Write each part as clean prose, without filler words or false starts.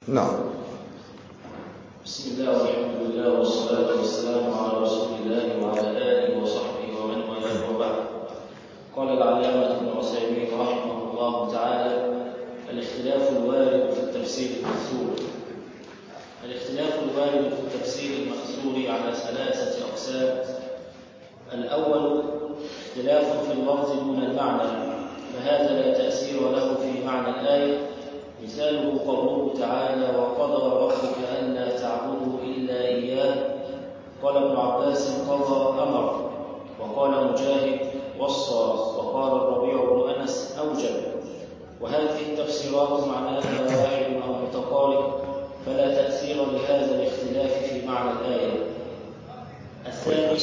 نعم. بسم الله والحمد لله والصلاة والسلام على رسول الله وعلى آله وصحبه ومن والاه وبعد. قال العلامة ابن عثيمين رحمه الله تعالى: الاختلاف الوارد في التفسير المأثور. الاختلاف الوارد في التفسير المأثور على ثلاثة أقسام. الأول اختلاف في اللفظ دون المعنى، فهذا لا تأثير له في معنى الآية. مثاله قوله تعالى: وقضى ربك ألا تعبدوا إلا إياه. قال ابن عباس: قضى أمر. وقال مجاهد: وصى. وقال الربيع بن أنس: أوجب. وهذه التفسيرات معناها واحد أو متقارب، فلا تأثير لهذا الاختلاف في معنى الآية. الثاني: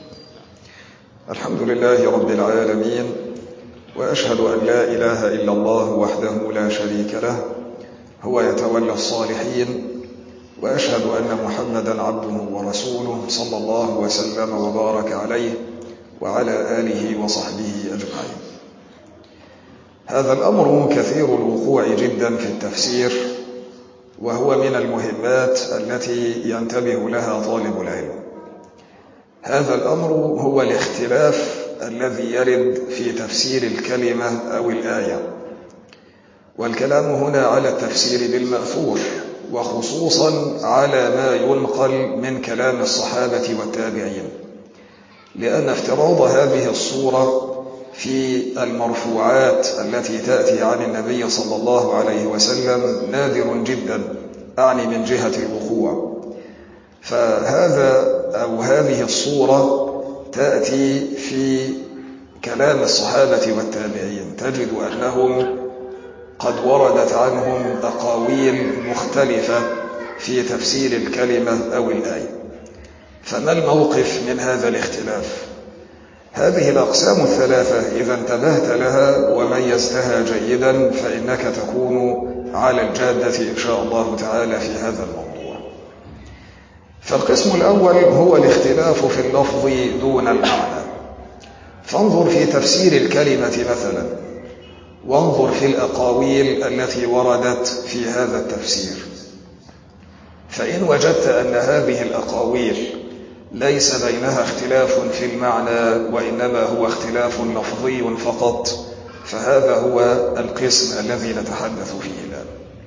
الحمد لله رب العالمين، وأشهد أن لا إله إلا الله وحده لا شريك له، هو يتولى الصالحين، وأشهد أن محمدًا عبده ورسوله صلى الله وسلم وبارك عليه وعلى آله وصحبه أجمعين. هذا الأمر كثير الوقوع جدا في التفسير، وهو من المهمات التي ينتبه لها طالب العلم. هذا الأمر هو الاختلاف الذي يرد في تفسير الكلمة أو الآية، والكلام هنا على التفسير بالمأثور، وخصوصا على ما ينقل من كلام الصحابة والتابعين، لأن افتراض هذه الصورة في المرفوعات التي تأتي عن النبي صلى الله عليه وسلم نادر جدا، أعني من جهة الوقوع. فهذا أو هذه الصورة تأتي في كلام الصحابة والتابعين، تجد أنهم قد وردت عنهم أقاويل مختلفة في تفسير الكلمة أو الآية. فما الموقف من هذا الاختلاف؟ هذه الأقسام الثلاثة إذا انتبهت لها وميزتها جيدا فإنك تكون على الجادة إن شاء الله تعالى في هذا الموضوع. فالقسم الأول هو الاختلاف في اللفظ دون المعنى. فانظر في تفسير الكلمة مثلا، وانظر في الأقاويل التي وردت في هذا التفسير، فإن وجدت أن هذه الأقاويل ليس بينها اختلاف في المعنى وإنما هو اختلاف لفظي فقط، فهذا هو القسم الذي نتحدث فيه الآن.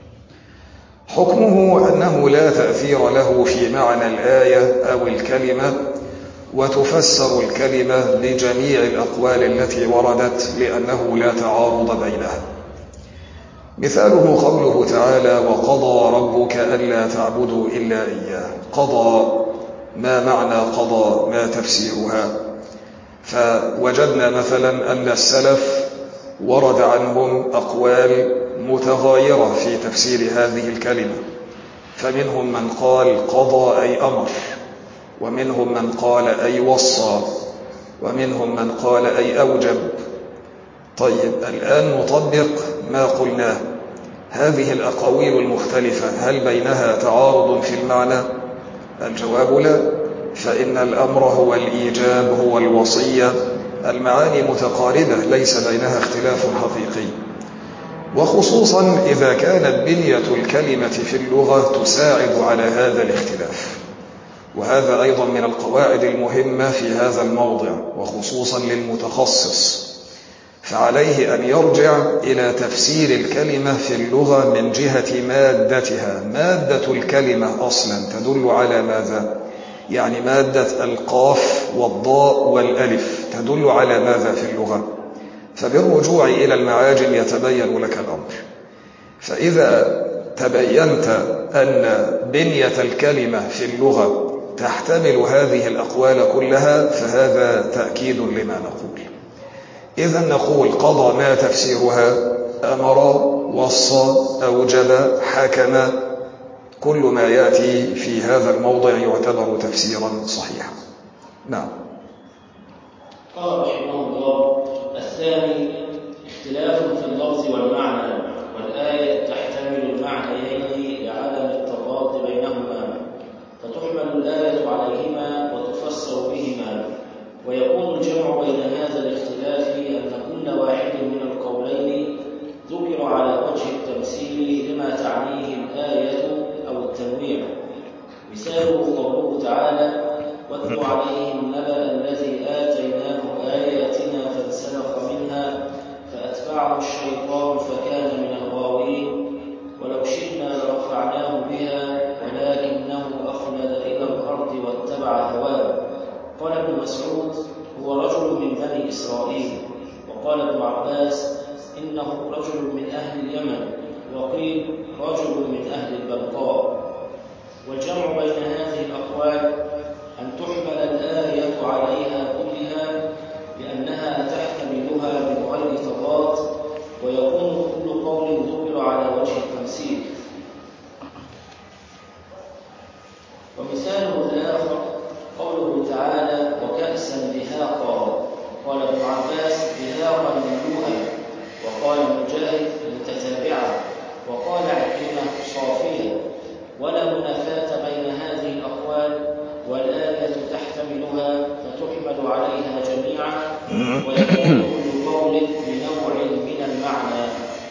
حكمه أنه لا تأثير له في معنى الآية أو الكلمة، وتفسر الكلمة بجميع الأقوال التي وردت لأنه لا تعارض بينها. مثاله قوله تعالى: وقضى ربك ألا تعبدوا إلا إياه. قضى، ما معنى قضى؟ ما تفسيرها؟ فوجدنا مثلا أن السلف ورد عنهم أقوال متغايرة في تفسير هذه الكلمة، فمنهم من قال قضى أي أمر، ومنهم من قال أي وصى، ومنهم من قال أي أوجب. طيب، الآن نطبق ما قلناه. هذه الأقاويل المختلفة هل بينها تعارض في المعنى؟ الجواب لا، فإن الأمر هو الإيجاب، هو الوصية، المعاني متقاربة ليس بينها اختلاف حقيقي، وخصوصا إذا كانت بنية الكلمة في اللغة تساعد على هذا الاختلاف. وهذا أيضا من القواعد المهمة في هذا الموضع، وخصوصا للمتخصص، فعليه أن يرجع إلى تفسير الكلمة في اللغة من جهة مادتها. مادة الكلمة أصلا تدل على ماذا؟ يعني مادة القاف والضاء والألف تدل على ماذا في اللغة؟ فبالرجوع إلى المعاجم يتبين لك الأمر. فإذا تبينت أن بنية الكلمة في اللغة تحتمل هذه الأقوال كلها، فهذا تأكيد لما نقول. إذا نقول قضى، ما تفسيرها؟ أمر، وصى، أوجب، حكم. كل ما يأتي في هذا الموضع يعتبر تفسيرا صحيحا. نعم. قال رحمه الله: الثاني اختلاف في اللفظ والمعنى، والآية تحتمل المعنيين لعدم التضاد بينهما، فتحمل الآية عليهما وتفسر بهما. ويكون الجمع بين هذا الاختلاف أن كل واحد من القولين ذكر على وجه التمثيل لما تعنيه الآية ابن مسعود هو رجل من بني إسرائيل، وقال ابن عباس إنه رجل من أهل اليمن، وقيل رجل من أهل البلقاء. والجمع بين هذه الأقوال أن تحمل الآية عليها كلها لأنها تحتملها من غير تضاد، ويكون كل قول ذكر على وجه التمثيل. ومثاله الآخر قوله تعالى وكأسا دهاقا، قال ابن عباس دهاقا مملوءا، وقال مجاهد متتابعا، وقال عكرمة صافية. ولا منافاة بين هذه الأقوال، والآية تحتملها فتحمل عليها جميعا، ويكون كل قول بنوع من المعنى.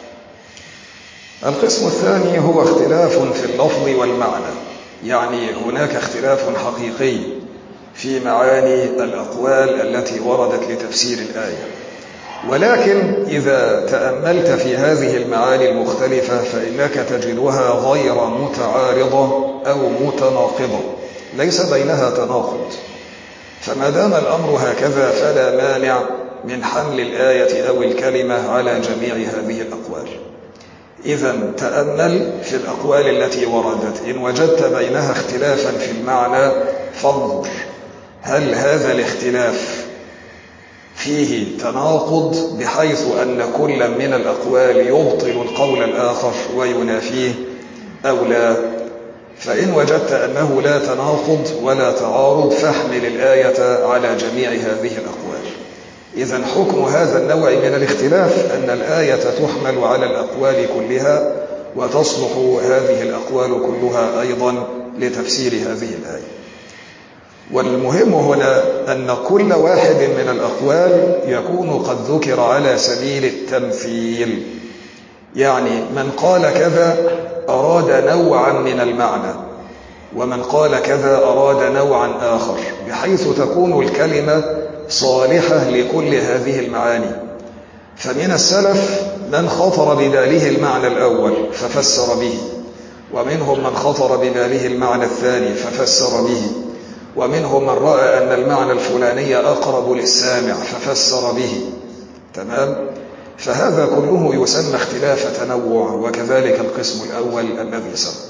القسم الثاني هو اختلاف في اللفظ والمعنى، يعني هناك اختلاف حقيقي في معاني الأقوال التي وردت لتفسير الآية، ولكن إذا تأملت في هذه المعاني المختلفة فإنك تجدها غير متعارضة أو متناقضة، ليس بينها تناقض. فما دام الأمر هكذا فلا مانع من حمل الآية أو الكلمة على جميع هذه الأقوال. إذن تأمل في الأقوال التي وردت، إن وجدت بينها اختلافا في المعنى فانظر هل هذا الاختلاف فيه تناقض بحيث أن كل من الأقوال يبطل القول الآخر وينافيه أو لا. فإن وجدت أنه لا تناقض ولا تعارض فاحمل الآية على جميع هذه الأقوال. إذن حكم هذا النوع من الاختلاف أن الآية تحمل على الأقوال كلها، وتصلح هذه الأقوال كلها أيضا لتفسير هذه الآية. والمهم هنا أن كل واحد من الأقوال يكون قد ذكر على سبيل التمثيل، يعني من قال كذا أراد نوعا من المعنى، ومن قال كذا أراد نوعا آخر، بحيث تكون الكلمة صالحة لكل هذه المعاني. فمن السلف من خطر بباله المعنى الأول ففسر به، ومنهم من خطر بباله المعنى الثاني ففسر به، ومنهم من رأى أن المعنى الفلاني أقرب للسامع ففسر به. تمام؟ فهذا كله يسمى اختلاف تنوع، وكذلك القسم الأول الذي سبق.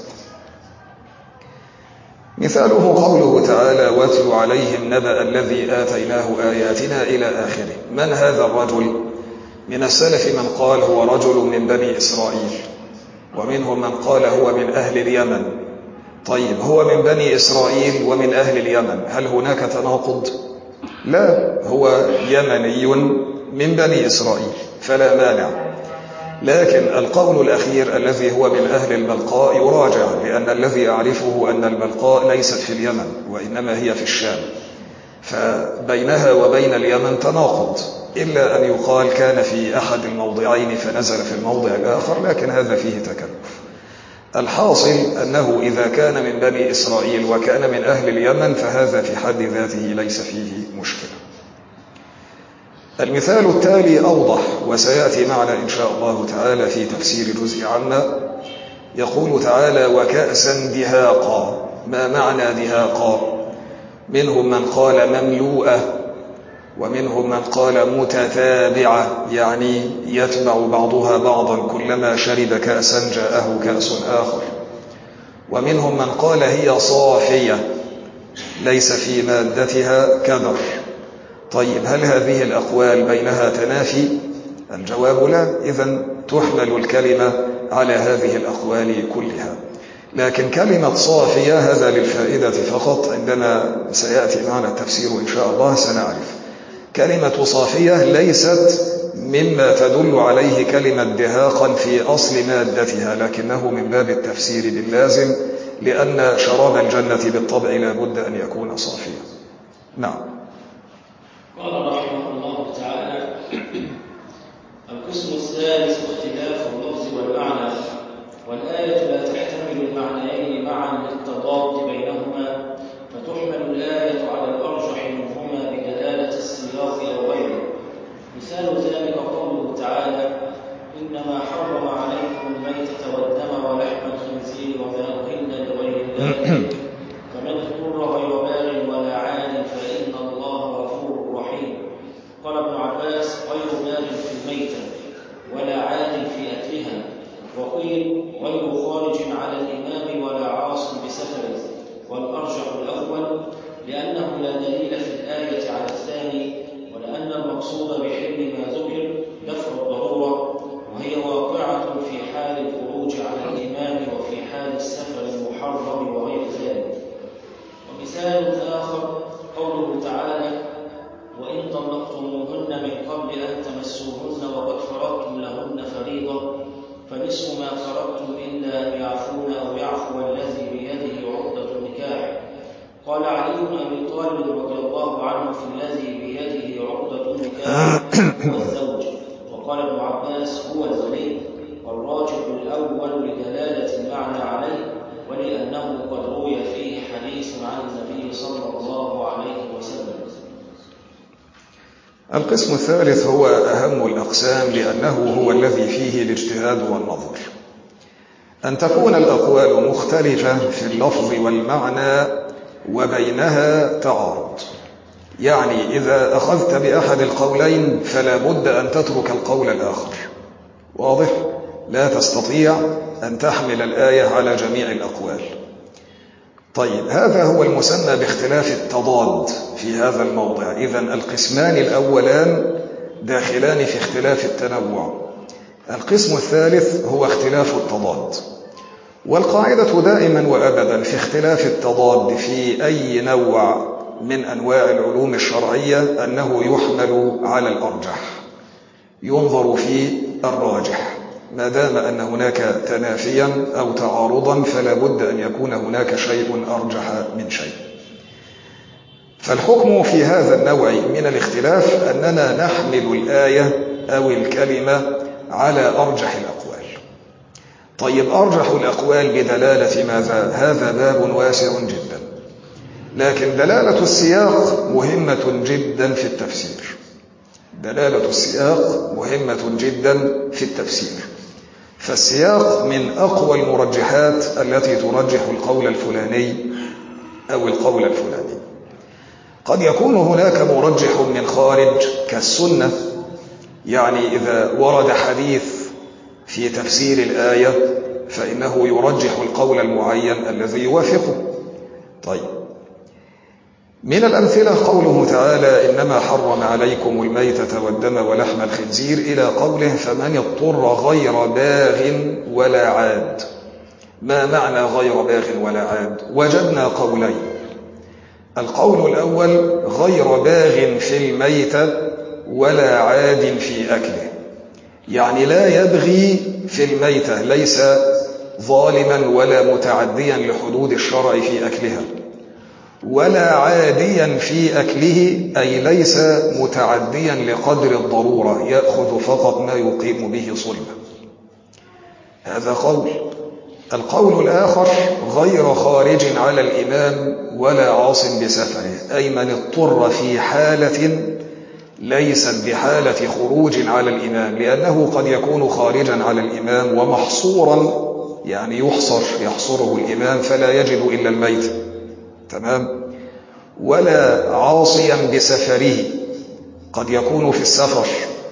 مثاله قوله تعالى واتل عليهم نبأ الذي آتيناه آياتنا إلى آخره. من هذا الرجل؟ من السلف من قال هو رجل من بني إسرائيل، ومنهم من قال هو من أهل اليمن. طيب هو من بني إسرائيل ومن أهل اليمن، هل هناك تناقض؟ لا، هو يمني من بني إسرائيل فلا مانع. لكن القول الأخير الذي هو من أهل البلقاء يراجع، لأن الذي أعرفه أن البلقاء ليست في اليمن وإنما هي في الشام، فبينها وبين اليمن تناقض، إلا أن يقال كان في أحد الموضعين فنزل في الموضع الآخر، لكن هذا فيه تكلف. الحاصل أنه إذا كان من بني إسرائيل وكان من أهل اليمن فهذا في حد ذاته ليس فيه مشكلة. المثال التالي أوضح وسيأتي معنا إن شاء الله تعالى في تفسير جزء عما. يقول تعالى وكأسا دهاقا. ما معنى دهاقا؟ منهم من قال مملوءة، ومنهم من قال متتابعة، يعني يتبع بعضها بعضا، كلما شرب كأسا جاءه كأس آخر. ومنهم من قال هي صافية ليس في مادتها كدر. طيب هل هذه الأقوال بينها تنافي؟ الجواب لا، إذن تحمل الكلمة على هذه الأقوال كلها. لكن كلمة صافية هذا للفائدة فقط، عندما سيأتي معنا التفسير إن شاء الله سنعرف. كلمة صافية ليست مما تدل عليه كلمة دهاقا في أصل مادتها، لكنه من باب التفسير باللازم، لأن شراب الجنة بالطبع لا بد أن يكون صافيا. نعم. قال رحمه الله تعالى القسم الثالث اختلاف اللفظ والمعنى. والآية لا تحتمل المعنيين معا للتضاد بينهما، فتحمل الآية على الأرجح منهما بدلالة السياق أو غيره. مثال ذلك قوله تعالى إنما حرم عليكم الميتة والدم ولحم الخنزير وما أهل لغير الله فمن اضطر غير باغ ولا عاد فإن الله هو الذي بيده عقدة النكاح. قال علي بن أبي طالب رضي الله عنه: في الذي بيده عقدة النكاح هو الزوج. وقال ابن عباس: هو الولي. والراجح الأول لدلالة المعنى عليه، ولأنه قد روي فيه حديث عن النبي صلى الله عليه وسلم. القسم الثالث هو أهم الأقسام، لأنه هو الذي فيه الاجتهاد والنظر. أن تكون الأقوال مختلفة في اللفظ والمعنى وبينها تعارض. يعني إذا أخذت بأحد القولين فلا بد أن تترك القول الآخر. واضح؟ لا تستطيع أن تحمل الآية على جميع الأقوال. طيب، هذا هو المسمى باختلاف التضاد في هذا الموضع. إذن القسمان الأولان داخلان في اختلاف التنوع. القسم الثالث هو اختلاف التضاد. والقاعدة دائما وأبدا في اختلاف التضاد في أي نوع من أنواع العلوم الشرعية أنه يحمل على الأرجح، ينظر في الراجح. ما دام أن هناك تنافيا أو تعارضا فلا بد أن يكون هناك شيء أرجح من شيء. فالحكم في هذا النوع من الاختلاف أننا نحمل الآية أو الكلمة على أرجح الأقوال. طيب، أرجح الأقوال بدلالة ماذا؟ هذا باب واسع جدا، لكن دلالة السياق مهمة جدا في التفسير. دلالة السياق مهمة جدا في التفسير. فالسياق من أقوى المرجحات التي ترجح القول الفلاني أو القول الفلاني. قد يكون هناك مرجح من خارج كالسنة، يعني إذا ورد حديث في تفسير الآية فإنه يرجح القول المعين الذي يوافقه. طيب، من الأمثلة قوله تعالى: إنما حرم عليكم الميتة والدم ولحم الخنزير، إلى قوله: فمن اضطر غير باغ ولا عاد. ما معنى غير باغ ولا عاد؟ وجدنا قولين. القول الأول: غير باغ في الميتة ولا عاد في أكله، يعني لا يبغي في الميتة، ليس ظالما ولا متعديا لحدود الشرع في أكلها، ولا عاديا في أكله، أي ليس متعديا لقدر الضرورة، يأخذ فقط ما يقيم به صلبه. هذا قول. القول الآخر: غير خارج على الإمام ولا عاص بسفره، أي من اضطر في حالة ليست بحالة خروج على الإمام، لأنه قد يكون خارجا على الإمام ومحصورا، يعني يحصره الإمام فلا يجد إلا الميت، تمام؟ ولا عاصيا بسفره، قد يكون في السفر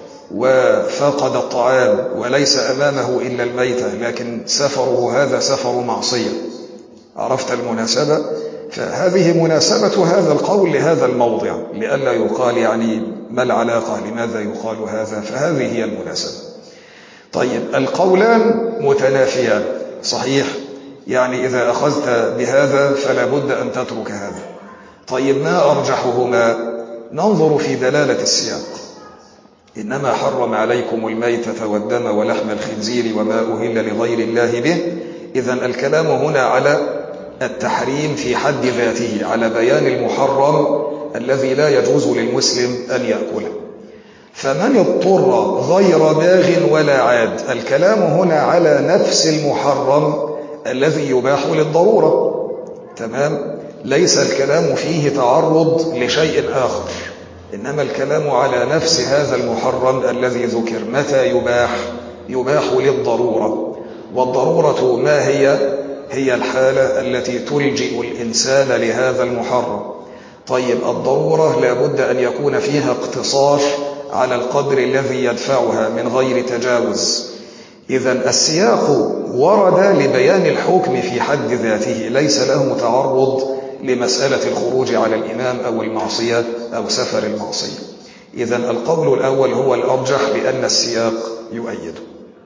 وفقد الطعام وليس أمامه إلا الميتة، لكن سفره هذا سفر معصية. عرفت المناسبة؟ فهذه مناسبة هذا القول لهذا الموضع، لئلا يقال يعني ما العلاقة، لماذا يقال هذا؟ فهذه هي المناسبة. طيب، القولان متنافيان صحيح، يعني إذا أخذت بهذا فلا بد أن تترك هذا. طيب، ما أرجحهما؟ ننظر في دلالة السياق: إنما حرم عليكم الميتة والدم ولحم الخنزير وما أهل لغير الله به. إذن الكلام هنا على التحريم في حد ذاته، على بيان المحرم الذي لا يجوز للمسلم أن يأكله. فمن اضطر غير باغ ولا عاد، الكلام هنا على نفس المحرم الذي يباح للضرورة، تمام؟ ليس الكلام فيه تعرض لشيء آخر، إنما الكلام على نفس هذا المحرم الذي ذكر. متى يباح؟ يباح للضرورة. والضرورة ما هي؟ هي الحالة التي تلجئ الإنسان لهذا المحرم. طيب، الضرورة لا بد أن يكون فيها اقتصار على القدر الذي يدفعها من غير تجاوز. إذن السياق ورد لبيان الحكم في حد ذاته، ليس له تعرض لمسألة الخروج على الإمام أو المعصية أو سفر المعصية. إذن القول الأول هو الأرجح لأن السياق يؤيده.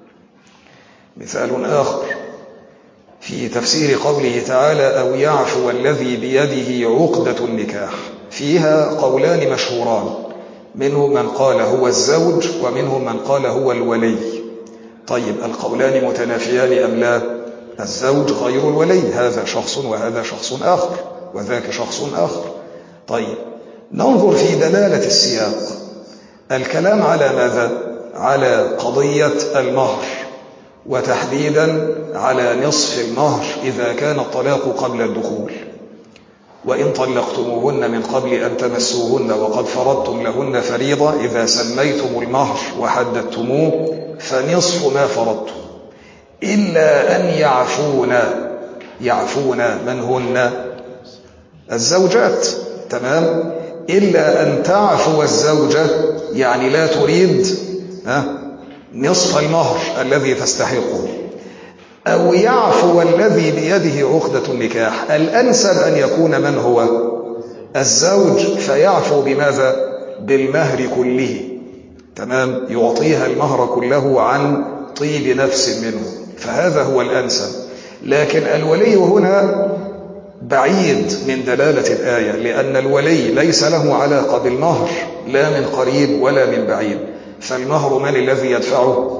مثال آخر في تفسير قوله تعالى: أو يعفو الذي بيده عقدة النكاح، فيها قولان مشهوران، منهم من قال هو الزوج ومنهم من قال هو الولي. طيب، القولان متنافيان أم لا؟ الزوج غير الولي، هذا شخص وهذا شخص آخر وذاك شخص آخر. طيب ننظر في دلالة السياق. الكلام على ماذا؟ على قضية المهر، وتحديدا على نصف المهر إذا كان الطلاق قبل الدخول. وإن طلقتموهن من قبل أن تمسوهن وقد فرضتم لهن فريضة، إذا سميتم المهر وحددتموه فنصف ما فرضتم، إلا أن يعفون من هن؟ الزوجات. تمام؟ إلا أن تعفو الزوجة، يعني لا تريد نصف المهر الذي تستحقه، أو يعفو الذي بيده عقدة النكاح. الأنسب أن يكون من هو؟ الزوج، فيعفو بماذا؟ بالمهر كله. تمام؟ يعطيها المهر كله عن طيب نفس منه، فهذا هو الأنسب. لكن الولي هنا بعيد من دلالة الآية، لأن الولي ليس له علاقة بالمهر لا من قريب ولا من بعيد. فالمهر من الذي يدفعه؟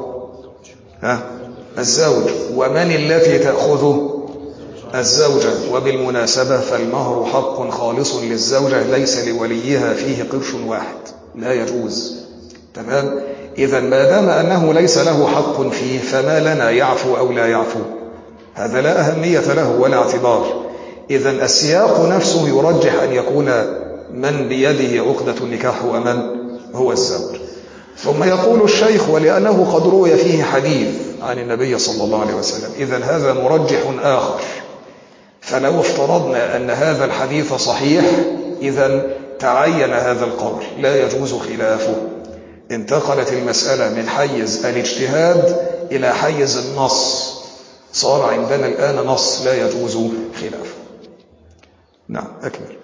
الزوج. ومن التي تأخذه؟ الزوجة. وبالمناسبة فالمهر حق خالص للزوجة، ليس لوليها فيه قرش واحد، لا يجوز. تمام؟ إذا ما دام أنه ليس له حق فيه، فما لنا يعفو أو لا يعفو؟ هذا لا أهمية له ولا اعتبار. إذا السياق نفسه يرجح أن يكون من بيده عقدة النكاح هو من؟ هو الزوج. ثم يقول الشيخ: ولأنه قد روي فيه حديث عن النبي صلى الله عليه وسلم. إذن هذا مرجح آخر. فلو افترضنا أن هذا الحديث صحيح، إذن تعين هذا القول، لا يجوز خلافه. انتقلت المسألة من حيز الاجتهاد إلى حيز النص، صار عندنا الآن نص لا يجوز خلافه. نعم، أكمل.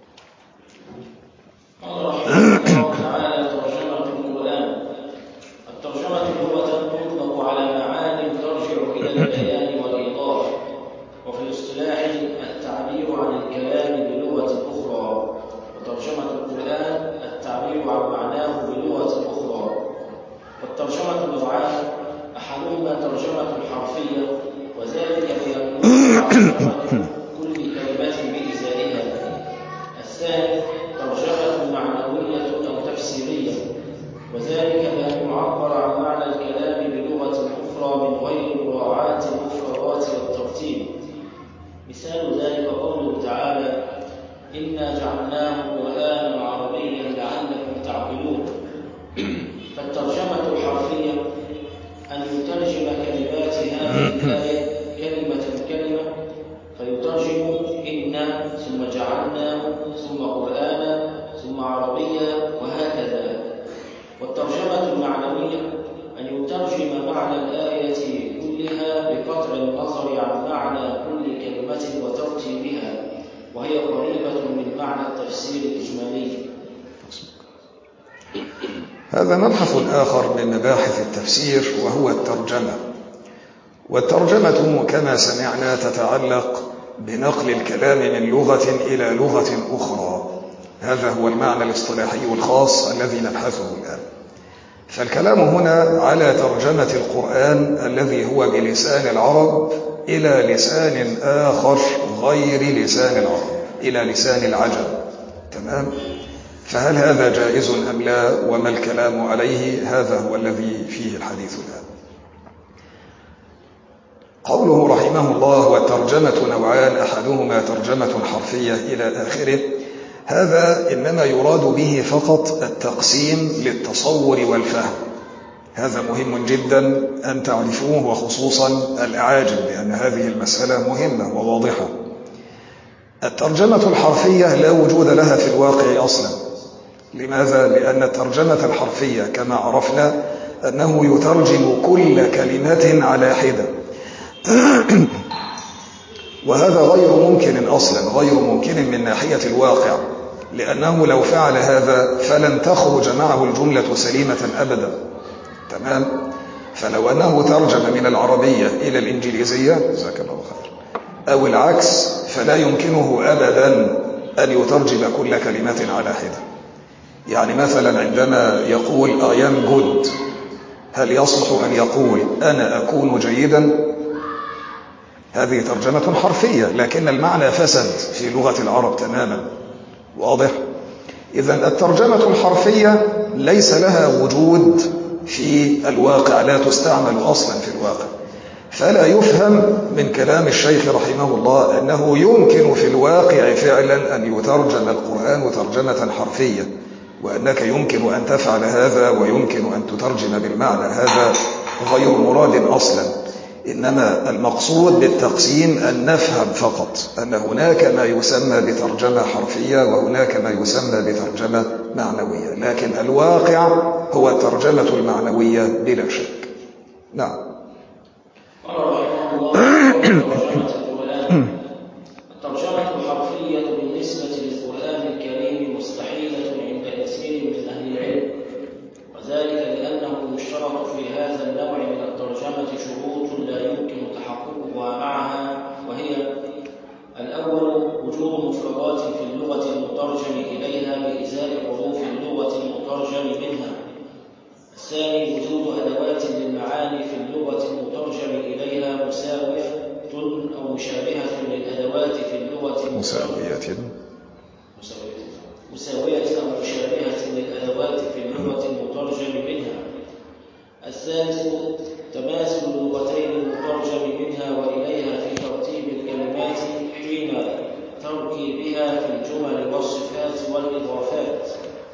قال رحمه الله تعالى: ترجمة القرآن. الترجمة لغة تطلق على معاني ترجع إلى البيان والإيضاح، وفي الاصطلاح التعبير عن الكلام بلغة أخرى. وترجمة القرآن التعبير عن معناه بلغة أخرى. والترجمة نوعان: أحدهما ترجمة حرفية، وذلك بأن كل كلمة بإزائها. الثاني ترجمة معنوية أو تفسيرية، وذلك بأن يعبر عن معنى الكلام بلغة أخرى من غير مراعاة المفردات والترتيب. مثال ذلك قوله تعالى: إنا جعلناه قرآنا عربيا لعلكم تعقلون. فالترجمة الحرفية أن يترجم كلمات هذه الآية كلمة كلمة، فيترجم إنا ثم جعلنا ثم قرآنا ثم عربيا وهكذا. والترجمة المعنوية أن يترجم معنى الآية كلها بقطع النظر عن معنى كل كلمة وترتيبها، وهي قريبة من معنى التفسير الإجمالي. هذا مبحث آخر من مباحث التفسير، وهو الترجمة. والترجمة كما سمعنا تتعلق بنقل الكلام من لغة إلى لغة أخرى. هذا هو المعنى الاصطلاحي الخاص الذي نبحثه الآن. فالكلام هنا على ترجمة القرآن الذي هو بلسان العرب إلى لسان آخر غير لسان العرب، إلى لسان العجم. تمام؟ فهل هذا جائز أم لا؟ وما الكلام عليه؟ هذا هو الذي فيه الحديث الآن. قوله رحمه الله: والترجمة نوعان، أحدهما ترجمة حرفية إلى آخره. هذا إنما يراد به فقط التقسيم للتصور والفهم. هذا مهم جدا أن تعرفوه، وخصوصا الأعاجم، لأن هذه المسألة مهمة وواضحة. الترجمة الحرفية لا وجود لها في الواقع أصلا. لماذا؟ لأن الترجمة الحرفية كما عرفنا أنه يترجم كل كلمة على حدة، وهذا غير ممكن أصلا، غير ممكن من ناحية الواقع، لأنه لو فعل هذا فلن تخرج معه الجملة سليمة أبدا. تمام؟ فلو أنه ترجم من العربية إلى الإنجليزية، جزاك الله خير، أو العكس، فلا يمكنه أبدا أن يترجم كل كلمة على حدة. يعني مثلا عندما يقول I am good، هل يصلح أن يقول أنا أكون جيدا؟ هذه ترجمة حرفية، لكن المعنى فسد في لغة العرب تماما. واضح؟ إذن الترجمة الحرفية ليس لها وجود في الواقع، لا تستعمل أصلا في الواقع. فلا يفهم من كلام الشيخ رحمه الله أنه يمكن في الواقع فعلا أن يترجم القرآن ترجمة حرفية، وأنك يمكن أن تفعل هذا ويمكن أن تترجم بالمعنى. هذا غير مراد أصلا. إنما المقصود بالتقسيم أن نفهم فقط أن هناك ما يسمى بترجمة حرفية وهناك ما يسمى بترجمة معنوية، لكن الواقع هو الترجمة المعنوية بلا شك. نعم. قال رحمه الله ترجمة القرآن. الترجمة الحرفية بالنسبة للقرآن الكريم مستحيلة عند كثير من أهل العلم، وذلك لأنه يشترط في هذا النوع من الترجمة شروط لا يمكن تحققها معها، وهي: الأول وجود مفردات في اللغة المترجم إليها بإزاء حروف اللغة المترجم منها. الثاني وجود أدوات للمعاني في اللغة المترجم إليها مساوية أو مشابهة للأدوات في اللغة مساوية أو مشابهة للأدوات في اللغة المترجم منها. الثالث تماثل اللغتين المترجم منها وإليها في ترتيب الكلمات حين تركيبها في الجمل والصفات والإضافات.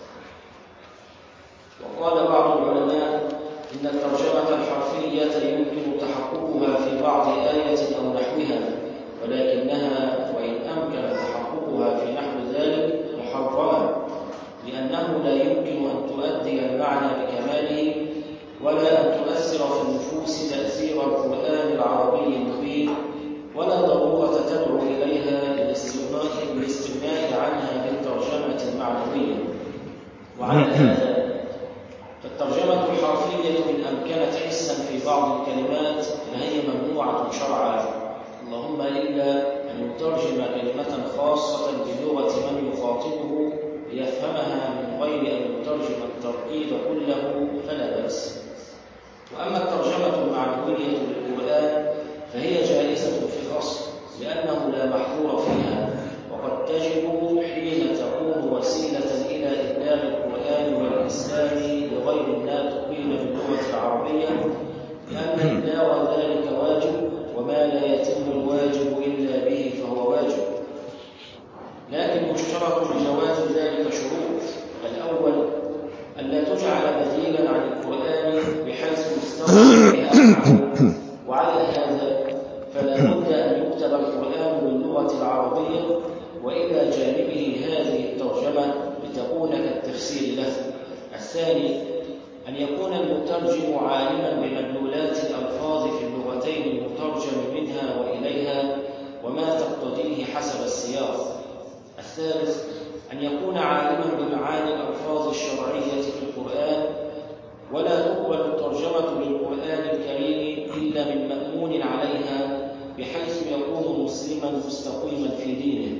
وقال بعض العلماء إن الترجمة الحرفية يمكن تحققها في بعض آية أو نحوها، ولكنها وإن أمكن تحققها في نحو ذلك محرمة، لأنه لا يمكن أن تؤدي المعنى بكماله ولا أن تؤثر في النفوس تأثير القرآن العربي المبين، ولا ضرورة تدعو إليها للاستغناء عنها بالترجمة المعنوية. وعلى هذا فالترجمة الحرفية إن أمكنت حسا في بعض الكلمات فهي ممنوعة شرعا، اللهم إلا أن يترجم كلمة خاصة بلغة من يخاطبه ليفهمها من غير أن يترجم التركيب كله فلا بأس. وأما الترجمة المعنوية للقرآن فهي جائزة في الأصل، لأنه لا محظور فيها، وقد تجب حين تكون وسيلة إلى إبلاغ القرآن والإسلام لغير الناطقين باللغة العربية، لأن إبلاغ ذلك واجب، وما لا يتم الواجب إلا به فهو واجب. لكن يشترط لجواز ذلك شروط: الأول ألا تجعل بديلا عن القرآن بحيث يستغنى بها، وعلى هذا فلا بد أن يكتب القرآن باللغة العربية وإلى جانبه هذه الترجمة لتكون كالتفسير له. الثاني أن يكون المترجم عالما بمدلولات الألفاظ في اللغتين المترجم منها وإليها وما تقتضيه حسب السياق. الثالث أن يكون عالما بمعاني الألفاظ الشرعية في القرآن، ولا تقبل الترجمة للقرآن الكريم إلا من مأمون عليها بحيث يكون مسلما مستقيما في دينه.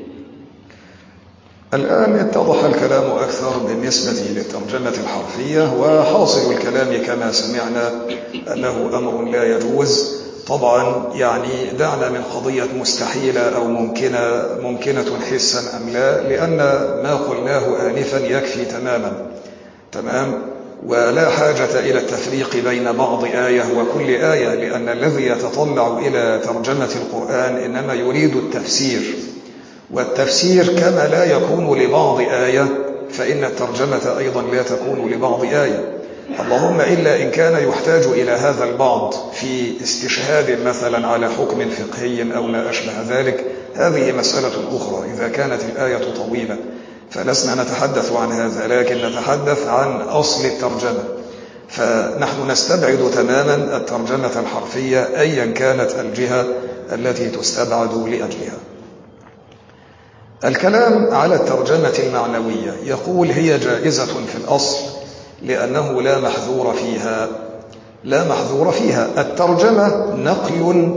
الآن اتضح الكلام أكثر بالنسبة للترجمة الحرفية، وحاصل الكلام كما سمعنا أنه أمر لا يجوز. طبعا يعني دعنا من قضية مستحيلة أو ممكنة حسا أم لا، لأن ما قلناه آنفا يكفي تمام، ولا حاجة إلى التفريق بين بعض آية وكل آية، لأن الذي يتطلع إلى ترجمة القرآن إنما يريد التفسير، والتفسير كما لا يكون لبعض آية فإن الترجمة أيضا لا تكون لبعض آية، اللهم إلا إن كان يحتاج إلى هذا البعض في استشهاد مثلا على حكم فقهي أو ما أشبه ذلك. هذه مسألة أخرى إذا كانت الآية طويلة، فلسنا نتحدث عن هذا، لكن نتحدث عن أصل الترجمة. فنحن نستبعد تماما الترجمة الحرفية أيا كانت الجهة التي تستبعد لأجلها. الكلام على الترجمة المعنوية يقول هي جائزة في الأصل لأنه لا محذور فيها. الترجمة نقل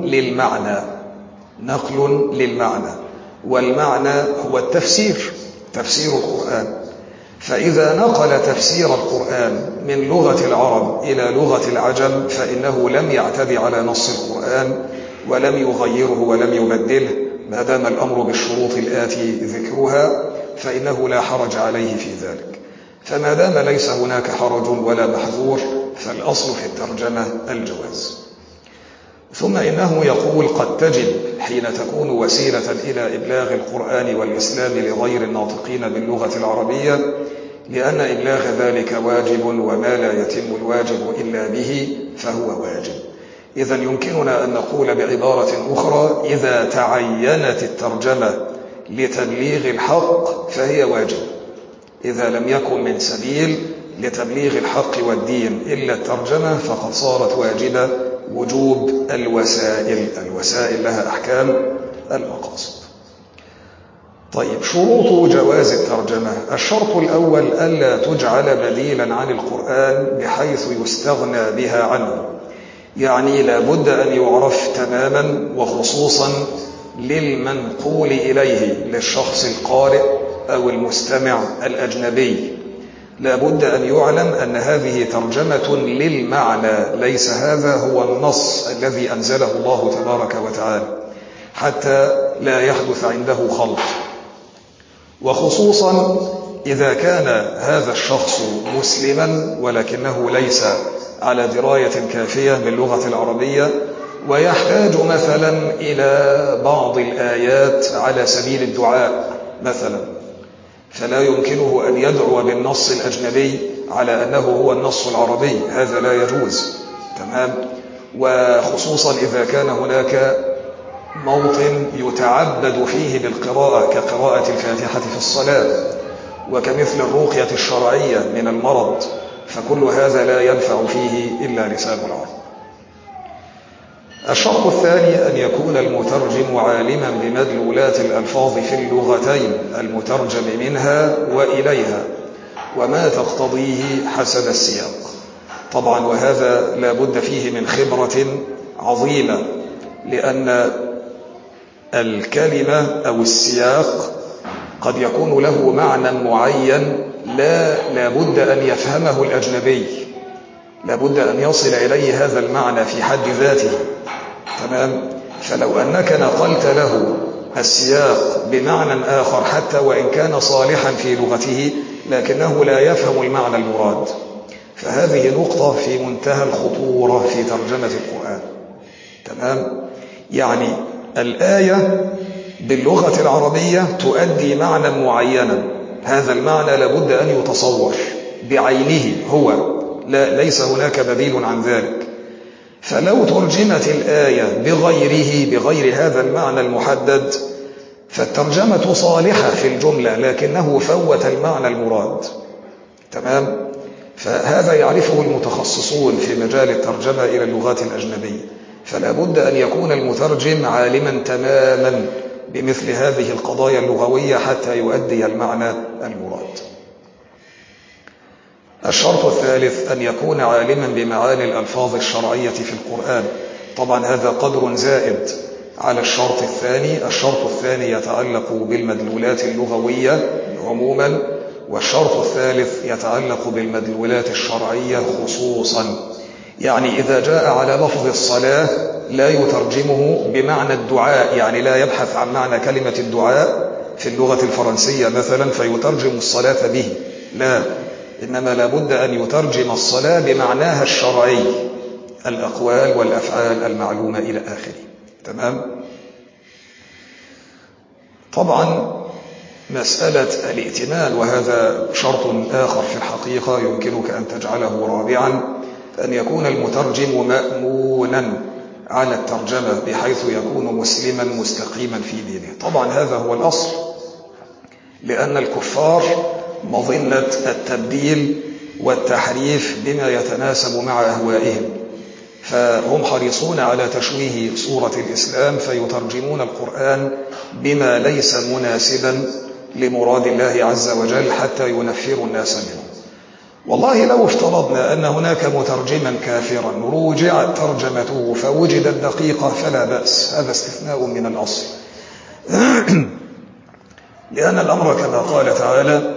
للمعنى، والمعنى هو تفسير القرآن. فإذا نقل تفسير القرآن من لغة العرب إلى لغة العجم فإنه لم يعتدي على نص القرآن، ولم يغيره ولم يبدله ما دام الأمر بالشروط الآتي ذكرها فإنه لا حرج عليه في ذلك. فما دام ليس هناك حرج ولا محذور فالأصل في الترجمة الجواز. ثم إنه يقول قد تجب حين تكون وسيلة إلى إبلاغ القرآن والإسلام لغير الناطقين باللغة العربية، لأن إبلاغ ذلك واجب وما لا يتم الواجب إلا به فهو واجب. إذن يمكننا أن نقول بعبارة أخرى إذا تعينت الترجمة لتبليغ الحق فهي واجب، إذا لم يكن من سبيل لتبليغ الحق والدين إلا الترجمة فقد صارت واجبة وجوب الوسائل لها أحكام المقاصد. طيب، شروط جواز الترجمة: الشرط الأول ألا تجعل بديلا عن القرآن بحيث يستغنى بها عنه، يعني لا بد أن يعرف تماما وخصوصا للمنقول إليه للشخص القارئ أو المستمع الأجنبي، لا بد أن يعلم أن هذه ترجمة للمعنى، ليس هذا هو النص الذي أنزله الله تبارك وتعالى، حتى لا يحدث عنده خلط. وخصوصا إذا كان هذا الشخص مسلما ولكنه ليس على دراية كافية باللغة العربية ويحتاج مثلا إلى بعض الآيات على سبيل الدعاء مثلا، فلا يمكنه أن يدعو بالنص الأجنبي على أنه هو النص العربي، هذا لا يجوز. تمام. وخصوصا إذا كان هناك موطن يتعبد فيه بالقراءة كقراءة الفاتحة في الصلاة وكمثل الرقية الشرعية من المرض، فكل هذا لا ينفع فيه إلا لسان العرب. الشرط الثاني أن يكون المترجم عالما بمدلولات الألفاظ في اللغتين المترجم منها وإليها وما تقتضيه حسب السياق. طبعا وهذا لا بد فيه من خبرة عظيمة، لأن الكلمة أو السياق قد يكون له معنى معين لا بد أن يفهمه الأجنبي، لا بد أن يصل إليه هذا المعنى في حد ذاته. تمام. فلو أنك نقلت له السياق بمعنى آخر حتى وإن كان صالحا في لغته لكنه لا يفهم المعنى المراد، فهذه نقطة في منتهى الخطورة في ترجمة القرآن. تمام. يعني الآية باللغة العربية تؤدي معنى معينا، هذا المعنى لابد أن يتصور بعينه هو، ليس هناك بديل عن ذلك. فلو ترجمت الآية بغير هذا المعنى المحدد فالترجمة صالحة في الجملة لكنه فوت المعنى المراد. تمام. فهذا يعرفه المتخصصون في مجال الترجمة إلى اللغات الأجنبية، فلا بد أن يكون المترجم عالما تماما بمثل هذه القضايا اللغوية حتى يؤدي المعنى المراد. الشرط الثالث أن يكون عالما بمعاني الألفاظ الشرعية في القرآن. طبعا هذا قدر زائد على الشرط الثاني. الشرط الثاني يتعلق بالمدلولات اللغوية عموما، والشرط الثالث يتعلق بالمدلولات الشرعية خصوصا. يعني إذا جاء على لفظ الصلاة لا يترجمه بمعنى الدعاء، يعني لا يبحث عن معنى كلمة الدعاء في اللغة الفرنسية مثلا فيترجم الصلاة به، لا، إنما لابد أن يترجم الصلاة بمعناها الشرعي، الأقوال والأفعال المعلومة إلى آخره. تمام. طبعا مسألة الائتمان، وهذا شرط آخر في الحقيقة يمكنك أن تجعله رابعا، أن يكون المترجم مأمونا على الترجمة بحيث يكون مسلما مستقيما في دينه. طبعا هذا هو الأصل، لأن الكفار مظنة التبديل والتحريف بما يتناسب مع أهوائهم، فهم حريصون على تشويه صورة الإسلام فيترجمون القرآن بما ليس مناسبا لمراد الله عز وجل حتى ينفروا الناس منه. والله لو افترضنا أن هناك مترجما كافرا روجعت ترجمته فوجدت دقيقة فلا بأس، هذا استثناء من الأصل. لأن الأمر كما قال تعالى: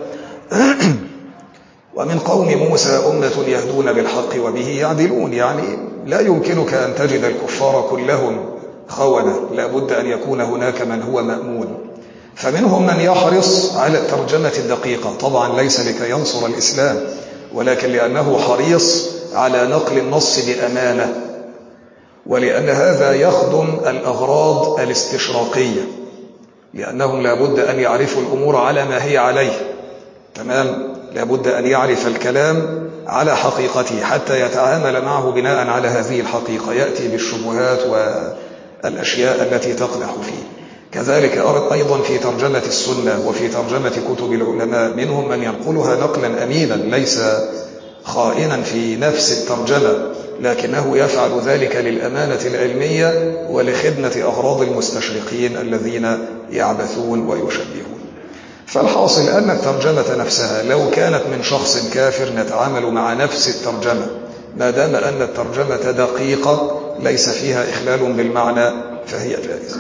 ومن قوم موسى أمة يهدون بالحق وبه يعدلون، يعني لا يمكنك أن تجد الكفار كلهم خونة، لا بد أن يكون هناك من هو مأمون. فمنهم من يحرص على الترجمة الدقيقة، طبعا ليس لكي ينصر الإسلام، ولكن لأنه حريص على نقل النص بأمانة، ولأن هذا يخدم الأغراض الاستشراقية، لأنهم لا بد أن يعرفوا الأمور على ما هي عليه. تمام؟ لا بد أن يعرف الكلام على حقيقته حتى يتعامل معه بناء على هذه الحقيقة، يأتي بالشبهات والأشياء التي تقدح فيه. كذلك أيضا في ترجمة السنة وفي ترجمة كتب العلماء، منهم من ينقلها نقلا أمينا ليس خائنا في نفس الترجمة، لكنه يفعل ذلك للأمانة العلمية ولخدمة أغراض المستشرقين الذين يعبثون ويشبهون. فالحاصل أن الترجمة نفسها لو كانت من شخص كافر نتعامل مع نفس الترجمة، ما دام أن الترجمة دقيقة ليس فيها إخلال بالمعنى فهي جائزة.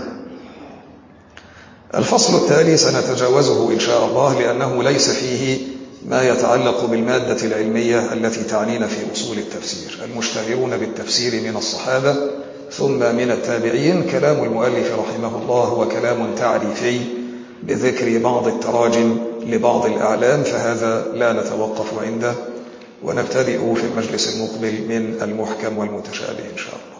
الفصل التالي سنتجاوزه إن شاء الله، لأنه ليس فيه ما يتعلق بالمادة العلمية التي تعنينا في أصول التفسير. المشتهرون بالتفسير من الصحابة ثم من التابعين. كلام المؤلف رحمه الله هو كلام تعريفي بذكر بعض التراجم لبعض الأعلام، فهذا لا نتوقف عنده، ونبتدئ في المجلس المقبل من المحكم والمتشابه إن شاء الله.